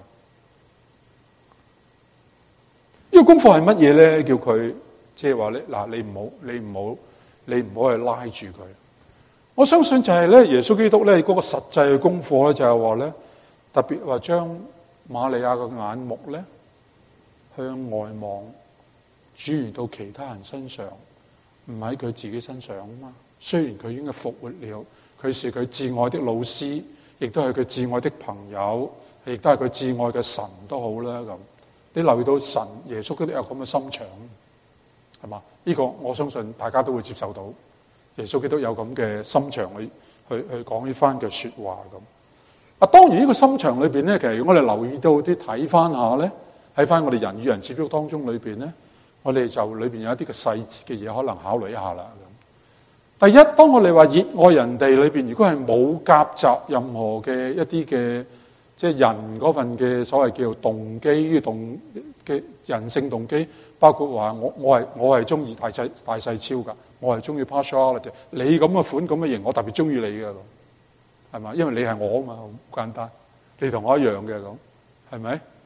呢個功課係乜嘢咧？叫佢即係話咧，嗱，你唔好去拉住佢。我相信就係咧，耶穌基督咧嗰個實際嘅功課咧，就係話咧。特別話將瑪利亞嘅眼目咧向外望，轉移到其他人身上，唔喺佢自己身上啊嘛。雖然佢已經復活了，佢是佢至愛的老師，亦都係佢至愛的朋友，亦都係佢至愛嘅神都好啦。咁你留意到神耶穌基督有咁嘅心腸，係嘛？呢個我相信大家都會接受到，耶穌基督有咁嘅心腸去講呢番嘅說話咁。當然呢個心腸裏邊咧，其實我哋留意到啲睇翻下咧，喺翻我哋人與人接觸當中裏邊咧，我哋就裏邊有一啲嘅細節嘅嘢，可能考慮一下啦。咁第一，當我哋話熱愛人哋裏邊，如果係冇夾雜任何嘅一啲嘅即係人嗰份嘅所謂叫做動機嘅人性動機，包括話我係中意大細超噶，我係中意 partiality， 你咁嘅款咁嘅型，我特別中意你噶。係嘛？因為你係我啊嘛，好簡單。你同我一樣嘅咁，係咪？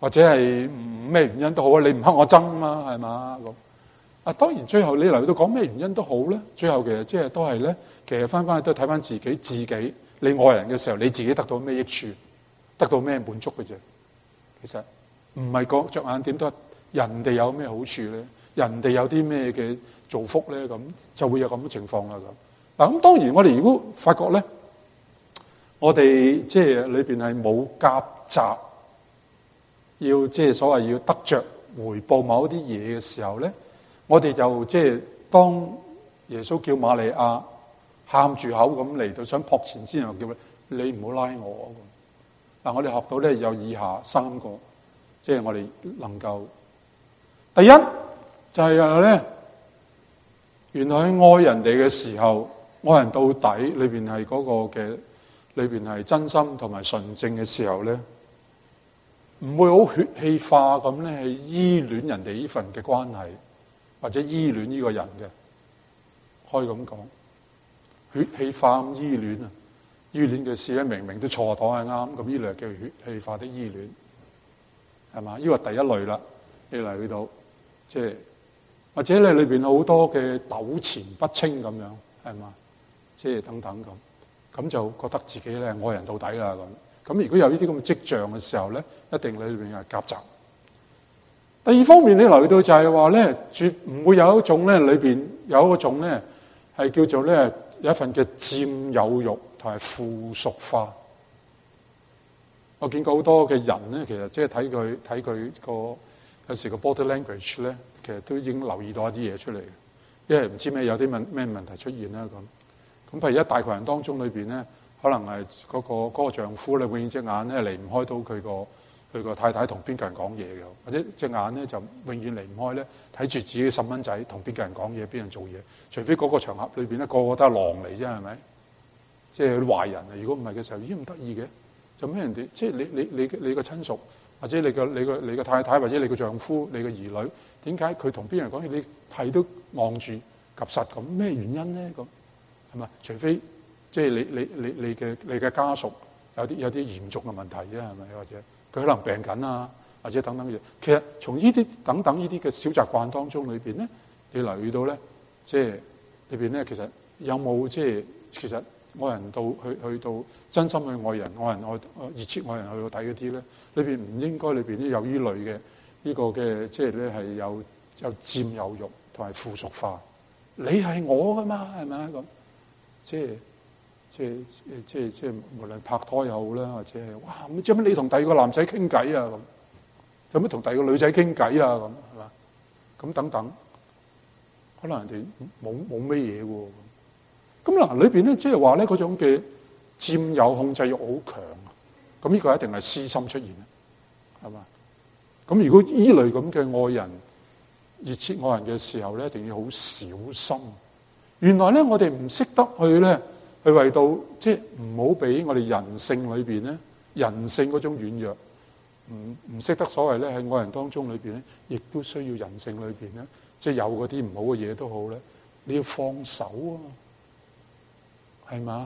或者係咩原因都好啊，你唔黑我憎嘛，係嘛咁。啊，當然最後你嚟到講咩原因都好咧，最後其實即係都係咧，其實翻去都睇翻自己，你愛人嘅時候，你自己得到咩益處，得到咩滿足嘅啫。其實唔係講着眼點都係人哋有咩好處咧，人哋有啲咩嘅造福咧，咁就會有咁嘅情況啦咁。嗱咁當然我哋如果發覺咧，我哋即係裏邊係冇夾雜，要即係所謂要得着回報某一啲嘢嘅時候咧，我哋就即係當耶穌叫瑪利亞喊住口咁嚟到想撲前先，又叫你唔好拉我咁。嗱，我哋學到咧有以下3個，即係我哋能夠第一就係咧，原來愛人哋嘅時候，愛人到底裏邊係嗰個嘅裏邊係真心同埋純正嘅時候咧，唔會好血氣化咁咧，去依戀人哋呢份嘅關係，或者依戀呢個人嘅，可以咁講，血氣化咁依戀啊！依戀嘅事咧，明明都錯，當係啱，咁呢類叫血氣化的依戀，係嘛？呢個第一類啦，你嚟去到，即係或者你裏邊好多嘅糾纏不清咁樣，係嘛？即係等等咁就覺得自己咧愛人到底啦咁。咁如果有呢啲咁嘅跡象嘅時候咧，一定裏邊係夾雜。第二方面，你留意到就係話咧，絕唔會有一種咧裏邊有一種咧係叫做咧有一份嘅佔有慾同埋附屬化。我見過好多嘅人咧，其實即係睇佢個有時個 body language 咧，其實都已經留意到一啲嘢出嚟，因為唔知咩有啲咩問題出現啦咁。咁譬如一大群人當中裏邊咧，可能係嗰個丈夫咧，永遠隻眼咧離唔開到佢個太太同邊個人講嘢嘅，或者隻眼咧就永遠離唔開咧睇住自己嘅細蚊仔同邊個人講嘢，邊人做嘢。除非嗰個場合裏邊咧個個都係狼嚟啫，係咪？即係啲壞人啊！如果唔係嘅時候，咦唔得意嘅？就咩人哋？即係你個親屬，或者你個太太，或者你個丈夫、你個兒女，點解佢同邊人講嘢？你係都望住及實咁，咩原因咧？咁係嘛？除非即係你嘅家屬有啲嚴重嘅問題啫，係咪？或者佢可能病緊啊，或者等等嘅嘢。其實從呢啲等等呢啲嘅小習慣當中裏邊咧，你留意到咧，即係裏邊咧，其實有冇即係其實愛人到去到真心去愛人，愛熱切愛人去到底嗰啲咧，裏邊唔應該裏邊都有呢類嘅呢個嘅即係咧係有佔有慾同埋附屬化。你係我噶嘛，係咪啊咁？即係無論拍拖又好啦，或者係哇，咁做乜你同第二個男仔傾偈啊咁？做乜同第二個女仔傾偈啊咁？係嘛？咁等等，可能人哋冇咩嘢喎。咁嗱，裏邊咧即係話咧嗰種嘅佔有控制慾好強啊。咁呢個一定係私心出現啦，係嘛？咁如果依類咁嘅愛人熱切愛人嘅時候咧，一定要好小心。原來咧，我哋唔識得去為到即係唔好俾我哋人性裏邊咧，人性嗰種軟弱，唔識得所謂咧喺愛人當中裏邊咧，亦都需要人性裏邊咧，即係有嗰啲唔好嘅嘢都好咧，你要放手啊，係嘛？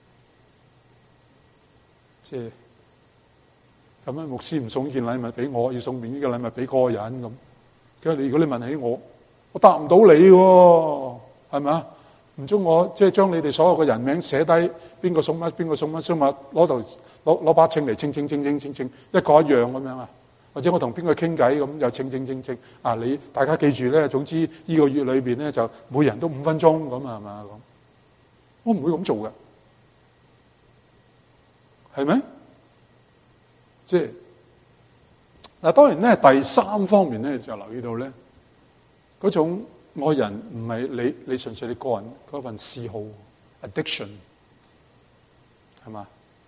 即係咁樣，牧師唔送件禮物俾我，要送邊呢個禮物俾嗰個人咁。咁如果你問起我答唔到你喎，係咪啊？唔通我即係將你哋所有嘅人名寫低，邊個送乜，邊個送乜，送乜攞把秤嚟稱，一個一樣咁樣啊？或者我同邊個傾偈咁又稱啊？你大家記住咧，總之呢個月裏邊咧就每人都5分鐘咁啊，係嘛咁？我唔會咁做嘅，係咪？即係嗱，當然咧，第3方面咧就留意到咧嗰種。愛人唔係你純粹你個人嗰份嗜好 addiction 係嘛？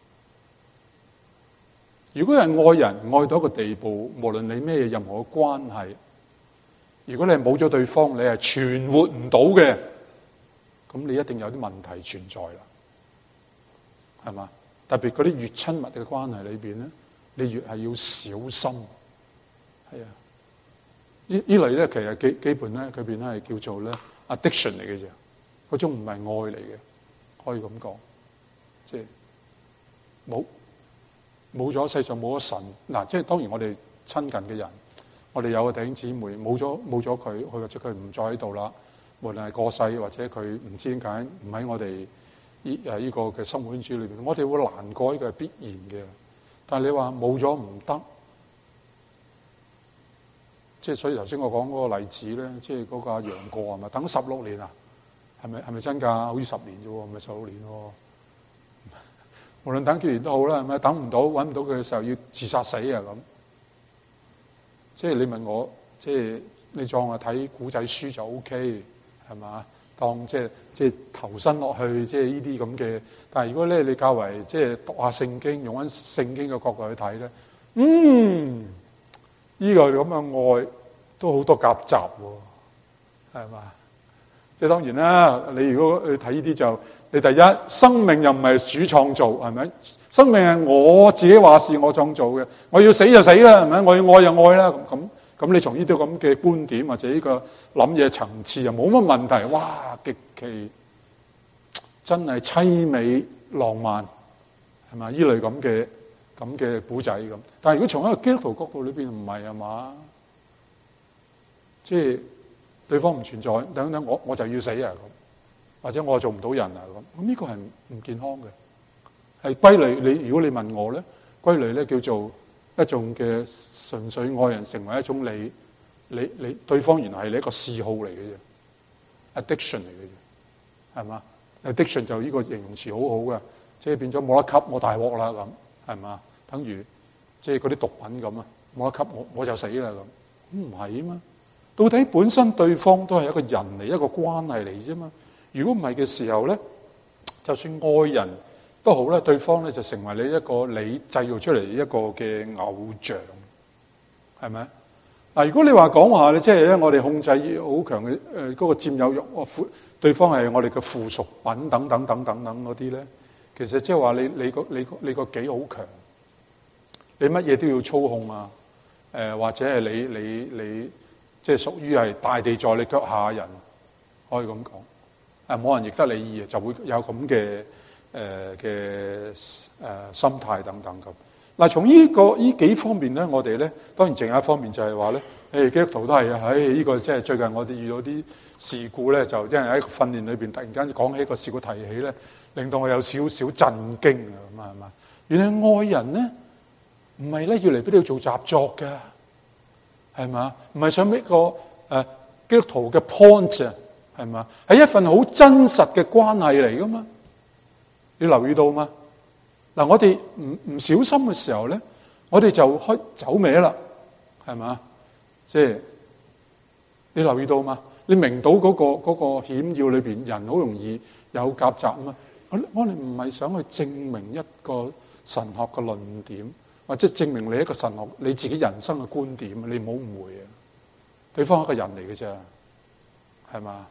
如果係愛人愛到一個地步，無論你咩任何嘅關係，如果你係冇咗對方，你係存活唔到嘅，咁你一定有啲問題存在啦，係嘛？特別嗰啲越親密嘅關係裏邊咧，你越係要小心，係啊。呢類咧，其實基本咧，佢邊咧係叫做咧 addiction 嚟嘅啫，嗰種唔係愛嚟嘅，可以咁講，即係冇咗世上冇咗神嗱，即係當然我哋親近嘅人，我哋有個弟兄姊妹冇咗佢，或者佢唔再喺度啦，無論係過世或者佢唔知點解唔喺我哋呢個嘅生活圈子裏邊，我哋會難過，呢個係必然嘅。但係你話冇咗唔得，即係所以頭先我講嗰個例子咧，即係嗰個阿楊過係咪等16年啊？係咪真㗎？好似10年啫喎，唔係16年喎。無論等幾年都好啦，係咪？等唔到揾唔到佢嘅時候要自殺死啊咁。即係你問我，即係你當我睇古仔書就 OK 係嘛？當即係投身落去即係呢啲咁嘅。但係如果咧你較為即係讀下聖經，用翻聖經嘅角度去睇咧，呢個咁嘅愛都好多夾雜喎，係嘛？即係當然啦，你如果去睇呢啲就，你第一生命又唔係主創造，係咪？生命係我自己話事，我創造嘅，我要死就死啦，係咪？我要愛就愛啦，咁你從呢啲咁嘅觀點或者呢個諗嘢層次又冇乜問題，哇！極其真係凄美浪漫，係咪？呢類咁嘅古仔咁。但係如果從一個基督徒角度裏邊唔係啊嘛，即係對方唔存在，等等我就要死啊咁，或者我做唔到人啊咁呢個係唔健康嘅。係歸類你，如果你問我咧，歸類咧叫做一種嘅純粹愛人，成為一種你對方原來係你一個嗜好嚟嘅啫 ，addiction 嚟嘅啫，係嘛 ？addiction 就呢個形容詞好好嘅，即係變咗冇得吸，我大鑊啦咁，係嘛？等於即係嗰啲毒品咁啊，冇得吸我就死啦咁，唔係啊嘛？到底本身對方都係一個人嚟，一個關係嚟啫嘛？如果唔係嘅時候咧，就算愛人都好咧，對方咧就成為你一個你製造出嚟一個嘅偶像，係咪？嗱，如果你話講話咧，即係咧我哋控制好強嘅嗰個佔有欲，對方係我哋嘅附屬品等等嗰啲咧，其實即係話你個己好強，你乜嘢都要操控啊，或者係你即係屬於係大地在你腳下人，可以咁講，冇人逆得你意，就會有咁嘅心態等等咁。嗱，從呢幾方面咧，我哋咧當然淨有一方面就係話咧，基督徒都係啊，呢個即係最近我哋遇到啲事故咧，就因為喺訓練裏邊突然間講起一個事故提起咧，令到我有少少震驚啊咁啊，係嘛？原來愛人咧唔係咧要嚟俾你做習作嘅。係嘛？唔係想俾個基督徒嘅 point 啊，係嘛？係一份好真實嘅關係嚟噶嘛？你留意到嘛？嗱，我哋唔小心嘅時候咧，我哋就開走歪啦，係嘛？即係你留意到嘛？你明到嗰個險要裏邊，人好容易有夾雜啊嘛？我哋唔係想去證明一個神學嘅論點。或者證明你一個神學你自己人生嘅觀點，你唔好誤會啊！對方係一個人嚟嘅啫，係嘛？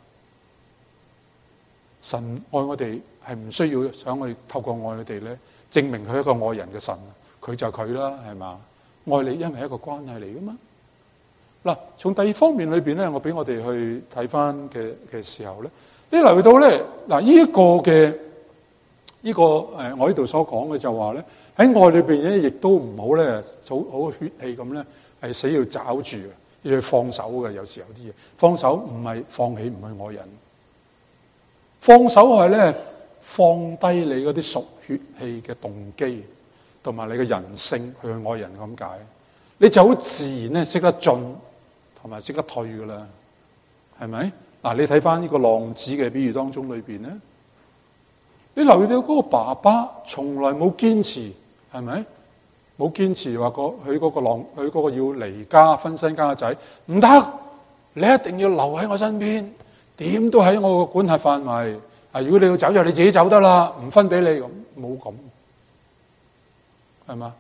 神愛我哋係唔需要想去透過愛佢哋咧，證明佢係一個愛人嘅神，佢就係佢啦，係嘛？愛你因為係一個關係嚟噶嘛？嗱，從第二方面裏邊咧，我俾我哋去睇翻嘅時候咧，你留意到咧，嗱呢一個嘅呢個我呢度所講嘅就話咧。喺愛裏邊咧，亦都唔好咧，好血氣咁咧，係死要抓住嘅，要去放手嘅。有時有啲嘢放手唔係放棄，唔係愛人。放手係咧放低你嗰啲屬血氣嘅動機，同埋你嘅人性去愛人咁解。你就好自然咧識得進，同埋識得退噶啦，係咪？嗱，你睇翻呢個浪子嘅比喻當中裏邊咧，你留意到嗰個爸爸從來冇堅持。係咪冇堅持話佢嗰個要離家分身家嘅仔唔得？你一定要留喺我身邊，點都喺我個管轄範圍。如果你要走就你自己走得啦，唔分俾你咁，冇咁係嘛？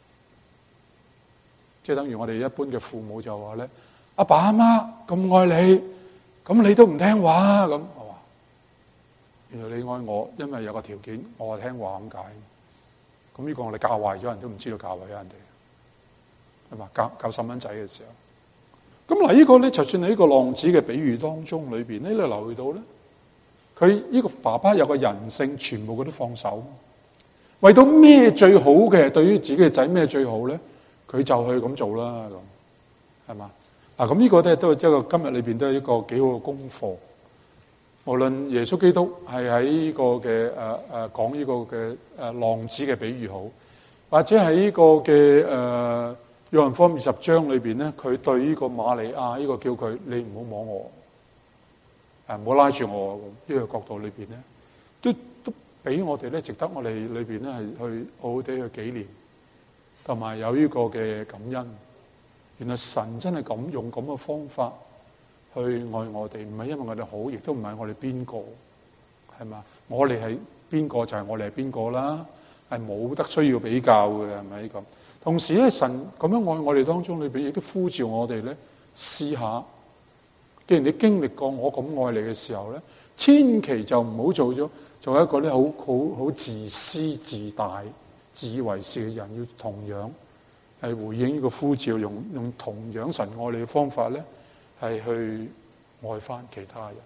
即係等於我哋一般嘅父母就話咧：阿爸阿媽咁愛你，咁你都唔聽話咁。我話原來你愛我，因為有個條件，我聽話咁解。咁呢個我哋教壞咗人都唔知道教壞咗人哋，係嘛？教細蚊仔嘅時候，咁嗱呢個咧，就算喺呢個浪子嘅比喻當中裏邊咧，你留意到咧，佢呢個爸爸有個人性，全部佢都放手，為到咩最好嘅，對於自己嘅仔咩最好咧？ 佢就去咁做啦，咁係嘛？嗱，咁呢個咧都係一個今日裏邊都係一個幾好嘅功課。無論耶穌基督係喺呢個嘅講呢個嘅浪子嘅比喻好，或者喺呢個嘅約翰福音20章裏邊咧，佢對呢個瑪利亞呢個叫佢你唔好摸我，唔好拉住我呢個角度裏邊咧，都俾我哋咧，值得我哋裏邊咧係去好好地去紀念，同埋有呢個嘅感恩。原來神真係咁用咁嘅方法去愛我哋，唔係因為我哋好，亦都唔係我哋邊個，係嘛？我哋係邊個就係我哋係邊個啦，係冇得需要比較嘅，係咪咁？同時咧，神咁樣愛我哋當中裏邊，亦都呼召我哋咧試下。既然你經歷過我咁愛你嘅時候咧，千祈就唔好做一個咧好自私自大、自以為是嘅人，要同樣係回應呢個呼召，用同樣神愛你嘅方法咧，係去愛翻其他人。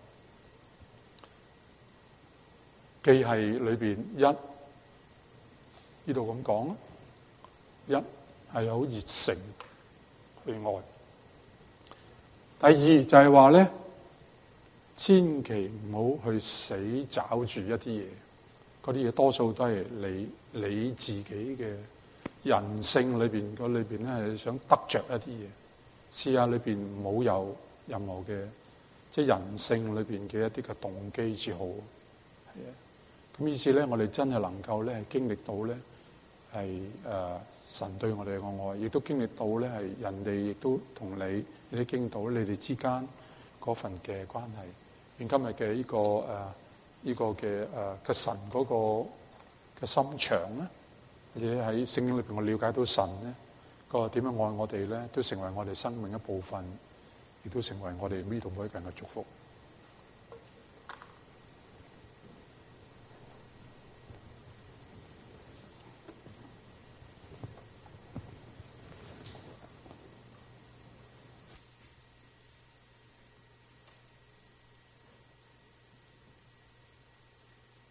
既係裏邊呢度咁講啦，一係好熱誠去愛。第二就係話咧，千祈唔好去死找住一啲嘢，嗰啲嘢多數都係你自己嘅人性裏邊咧係想得着一啲嘢，試下裏邊唔好有任何嘅即係人性裏邊嘅一啲嘅動機至好。係啊，咁意思咧，我哋真係能夠咧係經歷到咧係神對我哋嘅愛，亦都經歷到咧係人哋亦都同你亦都經歷到你哋之間嗰份嘅關係。願今日嘅呢個嘅神嗰個嘅心腸咧，或者喺聖經裏邊我了解到神咧個點樣愛我哋咧，都成為我哋生命一部分，亦都成為我哋呢度每一個人嘅祝福。